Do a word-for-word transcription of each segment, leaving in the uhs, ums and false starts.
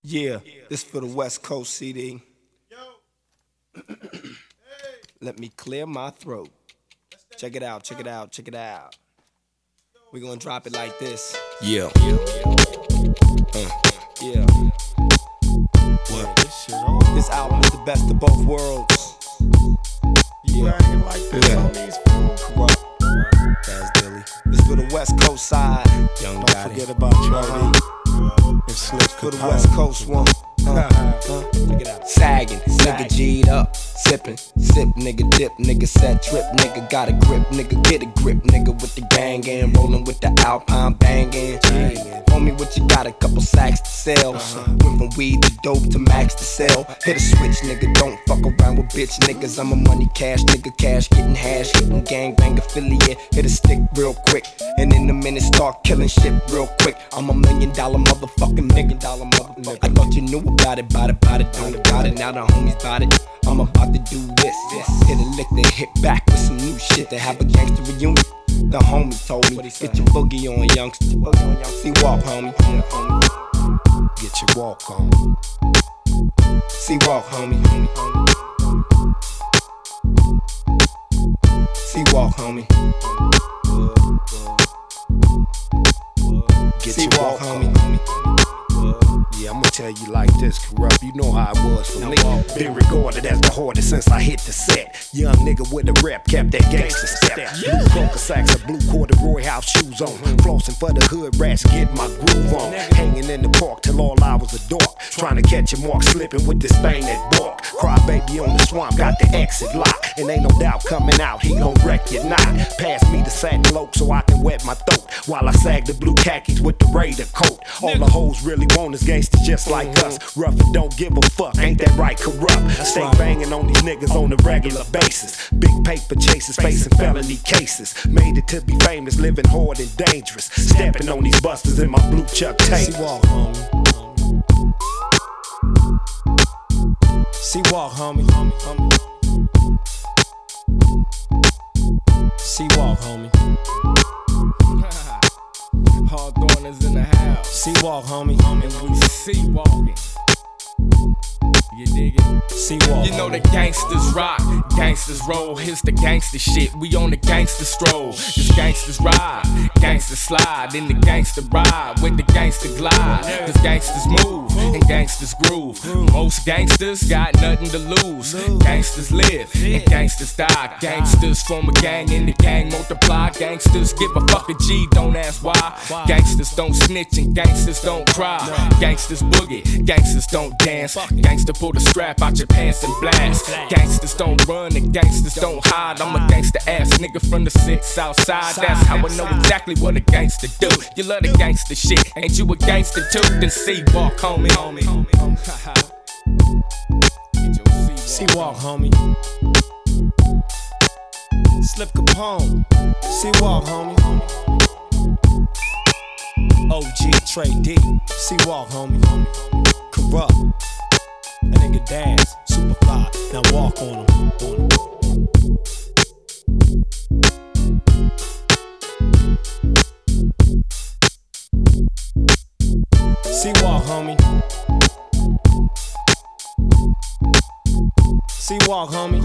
Yeah, this for the West Coast C D. Let me clear my throat. Check it out, check it out, check it out. We gonna drop it like this. Yeah. Uh, yeah. What? This album is the best of both worlds. Yeah. Corrupt. That's Dilly. This for the West Coast side. Young Don't Gotti. Forget about Charlie. And Slip for the West Coast one. Uh, uh, check it out. Sagging, nigga G'd up, sippin', sip, nigga dip, nigga set trip, nigga got a grip, nigga get a grip, nigga with the gang and rollin' with the Alpine bangin'. Homie, what you got? A couple sacks to sell. Uh-huh. Went from weed to dope to max to sell. Hit a switch, nigga, don't fuck around with bitch niggas. I'm a money cash nigga, cash getting hash, hitting gang bang affiliate. Hit a stick real quick, and in a minute start killing shit real quick. I'm a million dollar motherfucking million dollar motherfucker. I thought you knew about it, about it, about it, don't got it. Now the homies bout it. I'm about to do this. Hit a lick, then hit back with some new shit. They have a gangster reunion. The homie told me, get your boogie on, youngster. See walk, homie. Get your walk on. See walk, homie. See walk, homie. Get your walk, homie. Yeah, I'ma tell you like this, Corrupt. You know how it was for me. Been regarded as the hardest since I hit the set. Young nigga with a rep, kept that gangster step. Blue coca sacks and blue corduroy house shoes on. Flossing for the hood rats, get my groove on. Hanging in the park till all hours of dark. Trying to catch a mark, slipping with this thing that bark. Cry baby on the swamp, got the exit lock. And ain't no doubt coming out, he gon' wreck your knot. Pass me the sack cloak so I can wet my throat. While I sag the blue khakis with the Raider coat. All the hoes really want is gangsters just like us. Rough and don't give a fuck, ain't that right, Corrupt? Stay banging on these niggas on a regular basis. Big paper chasers facing felony cases. Made it to be famous, living hard and dangerous. Stepping on these busters in my blue Chuck Taylor. See walk, homie. See walk, homie. See walk, homie. Hawthorne is in the house. See walk, homie. And we see walking. You dig it? See walk. You know the gangsters rock, gangsters roll. Here's the gangster shit. We on the gangster stroll. This gangsters ride, gangsters slide, in the gangster ride with the gangster glide. Cause gangsters move and gangsters groove. Most gangsters got nothing to lose. Gangsters live and gangsters die. Gangsters form a gang and the gang multiply. Gangsters give a fuck a G, don't ask why. Gangsters don't snitch and gangsters don't cry. Gangsters boogie, gangsters don't dance. Gangster pull the strap out your pants and blast. Gangsters don't run and gangsters don't hide. I'm a gangster ass nigga from the six outside. That's how I know exactly what a gangster do. You love the gangster shit, ain't you a gangster too? Then see walk, homie. See walk, homie. Slip Capone. See walk, homie. O G Trey D. See walk, homie. Corrupt. That nigga dance, super fly. Now walk on him, on him. See walk, homie. See walk, homie.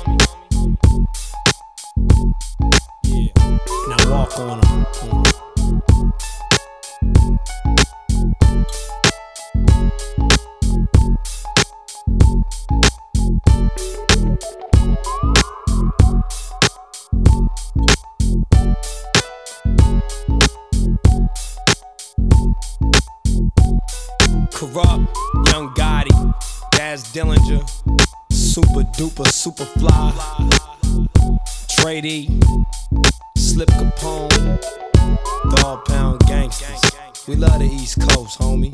Yeah. Now walk on him. On him. Corrupt, Young Gotti, Daz Dillinger, super duper, super fly, Trey D, Slip Capone, Dog Pound Gangsters. We love the East Coast, homie,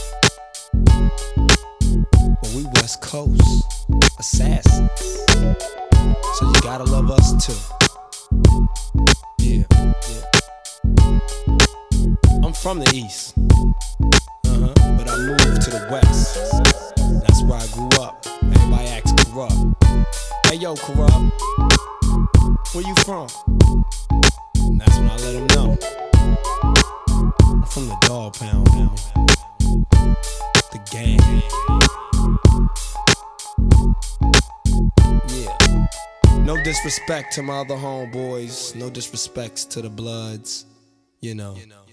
but we West Coast assassins, so you gotta love us too. Yeah, yeah. I'm from the East. Uh-huh. But I moved to the West. That's where I grew up. Everybody acts Corrupt. Hey yo, Corrupt, where you from? And that's when I let them know. I'm from the Dog Pound, man. The gang. No disrespect to my other homeboys, no disrespects to the Bloods, you know.